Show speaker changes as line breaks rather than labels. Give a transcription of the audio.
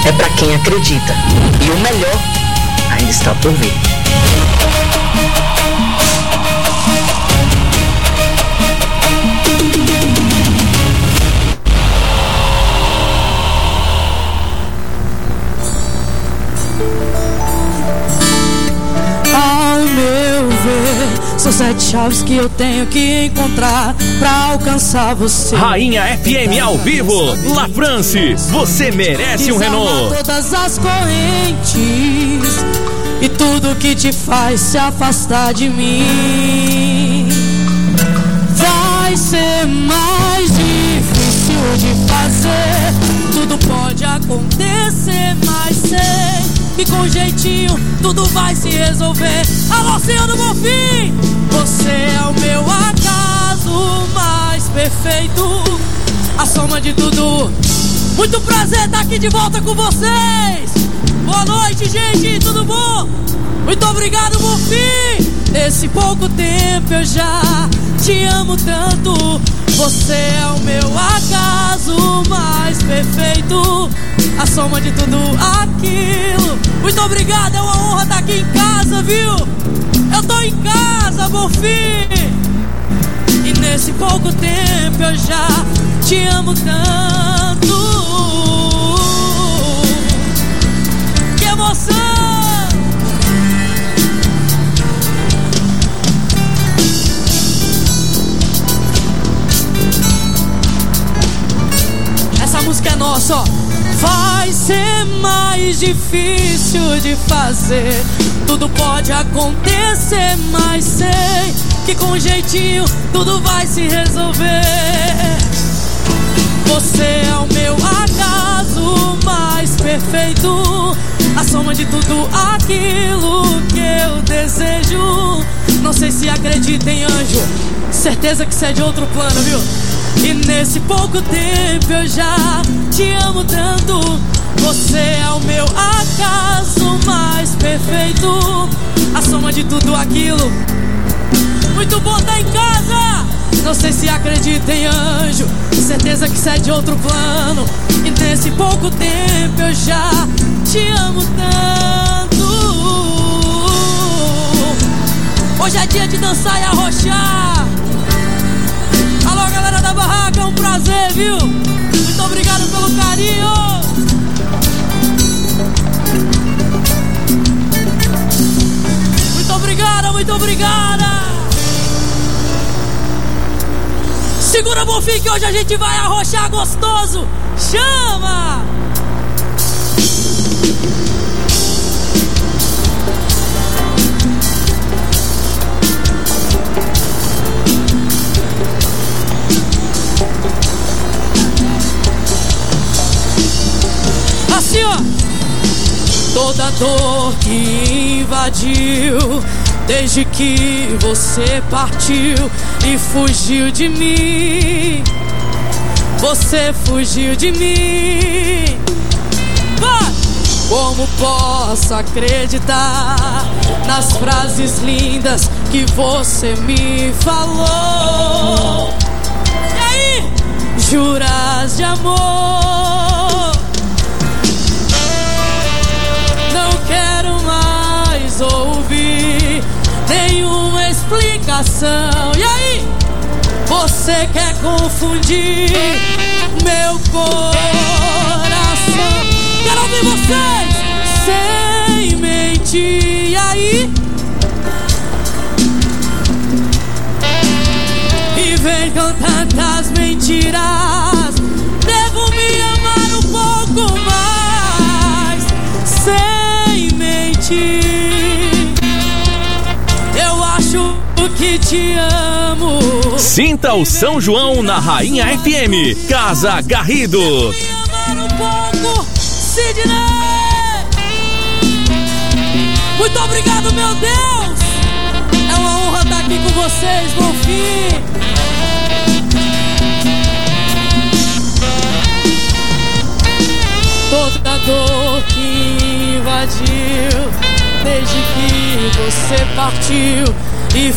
é pra quem acredita. E o melhor ainda está por vir.
Ao meu ver, são 7 chaves que eu tenho que encontrar pra alcançar você.
Rainha FM ao vivo, La France, você merece um Renault.
Todas as correntes e tudo que te faz se afastar de mim. Vai ser mais difícil de fazer, tudo pode acontecer, mas sei que com jeitinho tudo vai se resolver. Alô, Senhor do Bonfim, você é o meu acaso mais perfeito, a soma de tudo. Muito prazer estar aqui de volta com vocês. Boa noite, gente, tudo bom? Muito obrigado, Bonfim. Nesse pouco tempo eu já te amo tanto. Você é o meu acaso mais perfeito, a soma de tudo aquilo. Muito obrigado, é uma honra estar aqui em casa, viu? Eu tô em casa, Bonfim. E nesse pouco tempo eu já te amo tanto. Que emoção! Essa música é nossa, ó. Vai ser mais difícil de fazer, tudo pode acontecer, mas sei que com jeitinho tudo vai se resolver. Você é o meu acaso mais perfeito, a soma de tudo aquilo que eu desejo. Não sei se acredita em anjo, certeza que cê é de outro plano, viu? E nesse pouco tempo eu já te amo tanto. Você é o meu acaso mais perfeito, a soma de tudo aquilo. Muito bom tá em casa. Não sei se acredita em anjo, certeza que cê é de outro plano. E nesse pouco tempo eu já te amo tanto. Hoje é dia de dançar e arrochar. Alô, galera da barraca, é um prazer, viu? Muito obrigado pelo carinho. Muito obrigada, muito obrigada. Segura, Bonfim, que hoje a gente vai arrochar gostoso. Chama! Assim, ó. Toda dor que invadiu desde que você partiu e fugiu de mim. Você fugiu de mim. Vai! Como posso acreditar nas frases lindas que você me falou? E aí? Juras de amor. Não quero mais ouvir nenhuma explicação. E aí? Você quer confundir meu coração? Quero ouvir vocês sem mentir. E aí? E vem com tantas mentiras. Devo me amar um pouco mais sem mentir. Eu acho que te amo.
Sinta o São João na Rainha FM. Casa Garrido.
Me amar um pouco, Sidney. Muito obrigado, meu Deus. É uma honra estar aqui com vocês, Bonfim. Toda dor que invadiu desde que você partiu